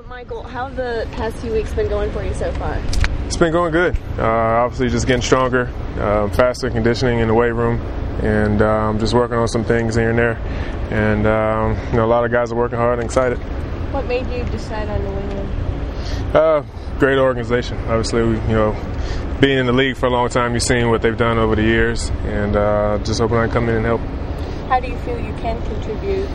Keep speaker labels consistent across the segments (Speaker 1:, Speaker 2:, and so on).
Speaker 1: Michael, how have the past few weeks been going for you so far?
Speaker 2: It's been going good. Obviously just getting stronger, faster conditioning in the weight room, and just working on some things here and there. And a lot of guys are working hard and excited.
Speaker 1: What made you decide on New England?
Speaker 2: Great organization. Obviously, being in the league for a long time, you've seen what they've done over the years, and just hoping I can come in and help.
Speaker 1: How do you feel you can contribute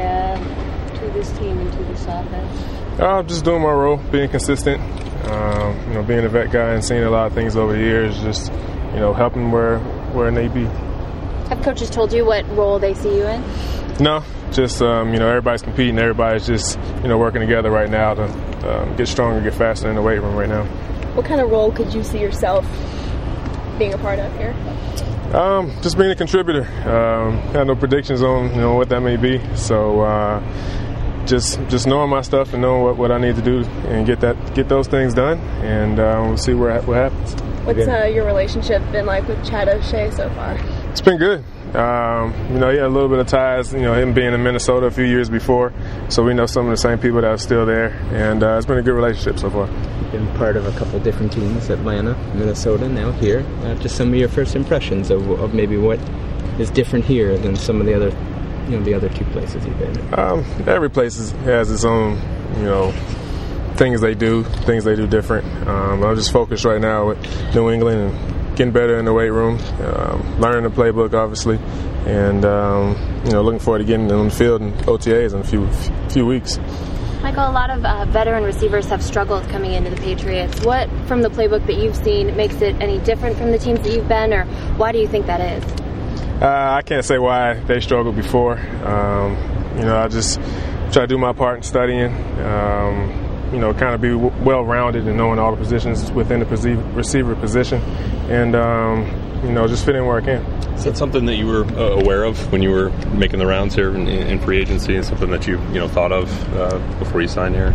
Speaker 1: to this team and to this offense?
Speaker 2: Just doing my role, being consistent. Being a vet guy and seeing a lot of things over the years, just helping where it may be.
Speaker 3: Have coaches told you what role they see you in?
Speaker 2: No, just everybody's competing. Everybody's just working together right now to get stronger, get faster in the weight room right now.
Speaker 1: What kind of role could you see yourself being a part of here?
Speaker 2: Just being a contributor. Got no predictions on what that may be. So just knowing my stuff and knowing what I need to do and get those things done, and we'll see what happens.
Speaker 1: What's your relationship been like with Chad O'Shea so far?
Speaker 2: It's been good. He had a little bit of ties, him being in Minnesota a few years before, so we know some of the same people that are still there, and it's been a good relationship so far.
Speaker 4: You've been part of a couple different teams, Atlanta, Minnesota, now here. Just some of your first impressions of maybe what is different here than some of the other two places you've been.
Speaker 2: Every place has its own, things they do different. I'm just focused right now with New England and getting better in the weight room, learning the playbook, obviously, and looking forward to getting on the field and OTAs in a few weeks.
Speaker 3: Michael, a lot of veteran receivers have struggled coming into the Patriots. What, from the playbook that you've seen, makes it any different from the teams that you've been, or why do you think that is?
Speaker 2: I can't say why they struggled before. I just try to do my part in studying, kind of be well-rounded and knowing all the positions within the receiver position, and just fit in where I can.
Speaker 5: Is that something that you were aware of when you were making the rounds here in free agency, and something that you thought of before you signed here?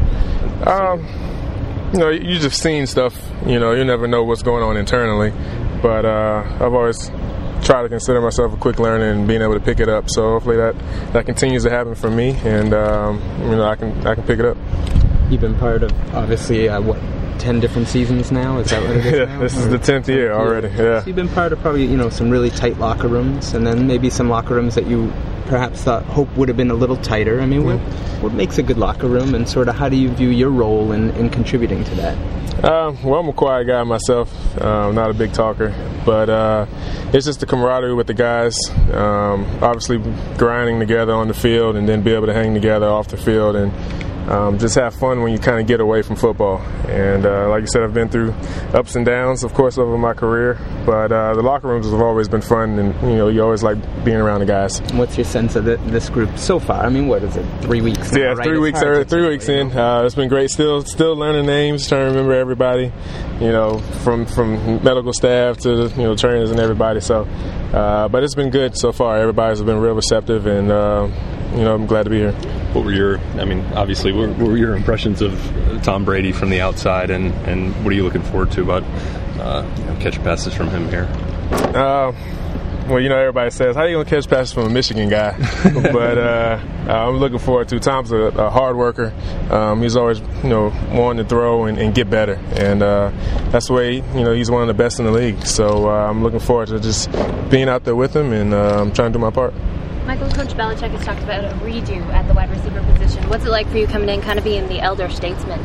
Speaker 2: You just seen stuff. You never know what's going on internally, but I've always try to consider myself a quick learner and being able to pick it up. So hopefully that continues to happen for me, and I can pick it up.
Speaker 4: You've been part of, obviously, 10 different seasons now? Is that what it is now?
Speaker 2: This is the 10th year already, yeah.
Speaker 4: So you've been part of probably, some really tight locker rooms, and then maybe some locker rooms that you perhaps hope would have been a little tighter. I mean, what makes a good locker room, and sort of how do you view your role in contributing to that?
Speaker 2: Well, I'm a quiet guy myself, not a big talker, but it's just the camaraderie with the guys, obviously grinding together on the field and then be able to hang together off the field and just have fun when you kind of get away from football. And like you said, I've been through ups and downs, of course, over my career, but the locker rooms have always been fun, and you always like being around the guys.
Speaker 4: What's your sense of this group so far? I mean, what is it, 3 weeks now,
Speaker 2: Yeah,
Speaker 4: right?
Speaker 2: 3 weeks. 3 weeks in. It's been great. Still learning names, trying to remember everybody. From medical staff to trainers and everybody. So, but it's been good so far. Everybody's been real receptive, and I'm glad to be here.
Speaker 5: What were your impressions of Tom Brady from the outside, and what are you looking forward to about catching passes from him here?
Speaker 2: Well, everybody says, how are you going to catch passes from a Michigan guy? But I'm looking forward to. Tom's a hard worker. He's always, wanting to throw and get better. And that's the way, he's one of the best in the league. So I'm looking forward to just being out there with him and trying to do my part.
Speaker 3: Michael, Coach Belichick has talked about a redo at the wide receiver position. What's it like for you coming in, kind of being the elder statesman?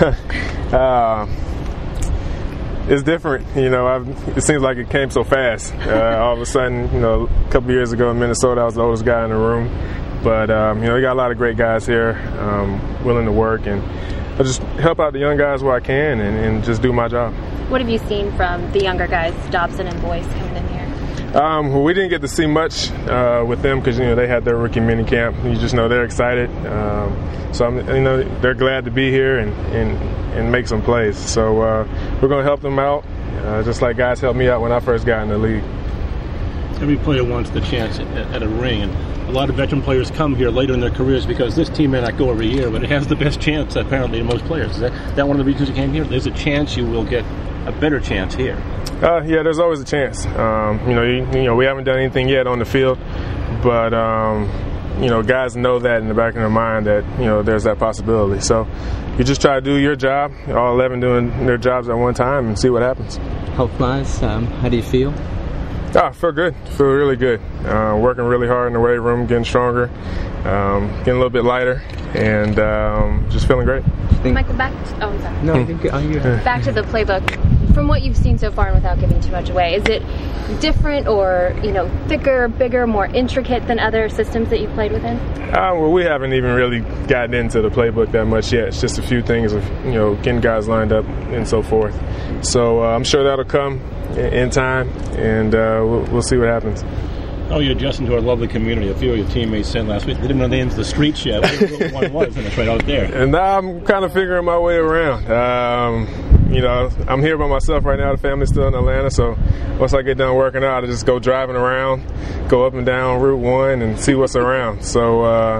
Speaker 2: It's different, it seems like it came so fast. All of a sudden, a couple years ago in Minnesota, I was the oldest guy in the room. But, we got a lot of great guys here, willing to work, and I just help out the young guys where I can and just do my job.
Speaker 3: What have you seen from the younger guys, Dobson and Boyce, coming in here?
Speaker 2: Well, we didn't get to see much with them because, they had their rookie mini camp. You just know they're excited. So, they're glad to be here and make some plays. So we're going to help them out, just like guys helped me out when I first got in the league.
Speaker 6: Every player wants the chance at a ring, and a lot of veteran players come here later in their careers because this team may not go every year, but it has the best chance, apparently, to most players. Is that one of the reasons you came here? There's a chance you will get a better chance here.
Speaker 2: Yeah, there's always a chance. We haven't done anything yet on the field, but guys know that in the back of their mind that, there's that possibility. So you just try to do your job, all 11 doing their jobs at one time, and see what happens.
Speaker 4: Health-wise, how do you feel?
Speaker 2: I feel good. Feel really good. Working really hard in the weight room, getting stronger, getting a little bit lighter, and just feeling great.
Speaker 3: Michael, back to the playbook. From what you've seen so far, and without giving too much away, is it different or thicker, bigger, more intricate than other systems that you've played within?
Speaker 2: Well, we haven't even really gotten into the playbook that much yet. It's just a few things of getting guys lined up and so forth. So I'm sure that'll come in time, and we'll see what happens.
Speaker 6: Oh, you're adjusting to our lovely community. A few of your teammates said last week they didn't know the names of the streets yet. What one was, and it's right out there.
Speaker 2: And now I'm kind of figuring my way around. I'm here by myself right now. The family's still in Atlanta, so once I get done working out, I just go driving around, go up and down Route 1 and see what's around. So,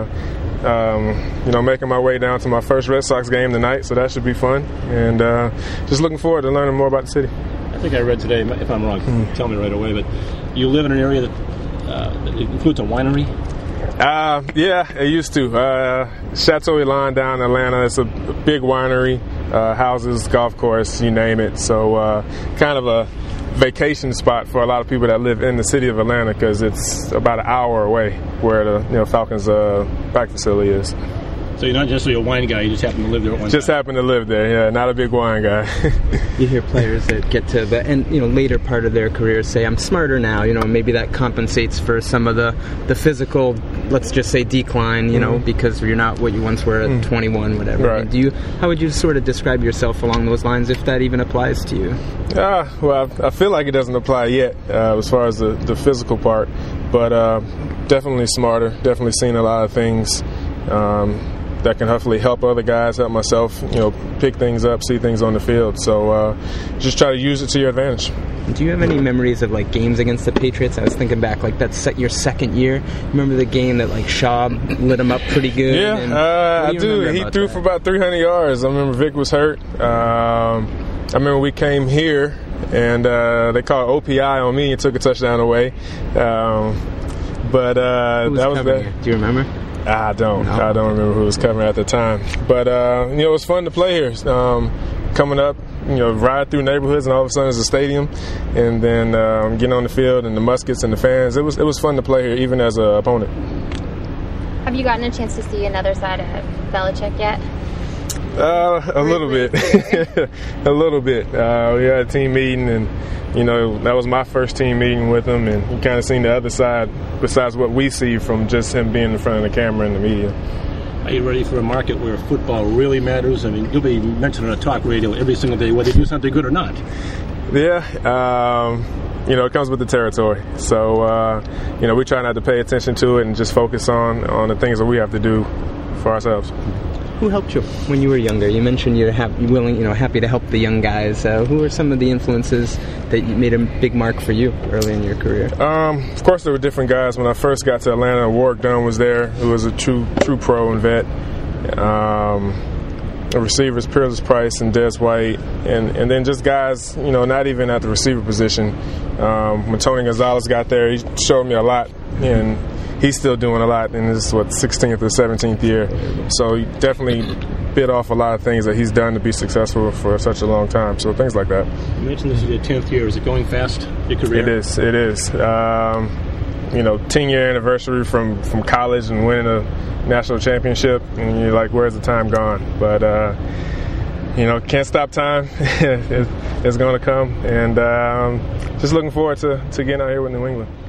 Speaker 2: making my way down to my first Red Sox game tonight, so that should be fun. And just looking forward to learning more about the city.
Speaker 6: I think I read today, if I'm wrong, tell me right away, but you live in an area that includes a winery?
Speaker 2: Yeah, it used to. Chateau Elan down in Atlanta. It's a big winery, houses, golf course, you name it. So kind of a vacation spot for a lot of people that live in the city of Atlanta because it's about an hour away where the Falcons back facility is.
Speaker 6: So you're not just a wine guy, you just happen to live there at one time.
Speaker 2: Just happen to live there, yeah, not a big wine guy.
Speaker 4: You hear players that get to the later part of their career say, I'm smarter now, maybe that compensates for some of the physical, let's just say, decline, because you're not what you once were at 21, whatever.
Speaker 2: Right.
Speaker 4: I mean, how would you sort of describe yourself along those lines, if that even applies to you?
Speaker 2: Well, I feel like it doesn't apply yet as far as the physical part, but definitely smarter, definitely seen a lot of things that can hopefully help other guys, help myself, pick things up, see things on the field. So just try to use it to your advantage.
Speaker 4: Do you have any memories of games against the Patriots? I was thinking back, that's your second year. Remember the game that Shaw lit him up pretty good?
Speaker 2: Yeah, I do. He threw for about 300 yards. I remember Vic was hurt. I remember we came here and they called OPI on me and took a touchdown away. But
Speaker 4: who was
Speaker 2: that was
Speaker 4: covering you? Do you remember?
Speaker 2: I don't remember who was covering at the time. But, it was fun to play here. Coming up, ride through neighborhoods and all of a sudden it's a stadium. And then getting on the field and the muskets and the fans. It was fun to play here even as an opponent.
Speaker 3: Have you gotten a chance to see another side of Belichick yet?
Speaker 2: A little bit. A little bit. We had a team meeting and that was my first team meeting with him, and you kind of seen the other side besides what we see from just him being in front of the camera and the media.
Speaker 6: Are you ready for a market where football really matters? I mean, you'll be mentioned on a talk radio every single day whether you do something good or not.
Speaker 2: Yeah, it comes with the territory. So, we try not to pay attention to it and just focus on the things that we have to do for ourselves.
Speaker 4: Who helped you when you were younger? You mentioned you're happy to help the young guys. Who are some of the influences that made a big mark for you early in your career?
Speaker 2: Of course, there were different guys. When I first got to Atlanta, Warwick Dunn was there, who was a true pro and vet. The receivers, Peerless Price and Des White, and then just guys, not even at the receiver position. When Tony Gonzalez got there, he showed me a lot, and he's still doing a lot in his 16th or 17th year. So he definitely bit off a lot of things that he's done to be successful for such a long time. So things like that.
Speaker 6: You mentioned this is your 10th year. Is it going fast, your career?
Speaker 2: It is. 10-year anniversary from college and winning a national championship, and you're like, where's the time gone? But can't stop time. It's going to come, and just looking forward to getting out here with New England.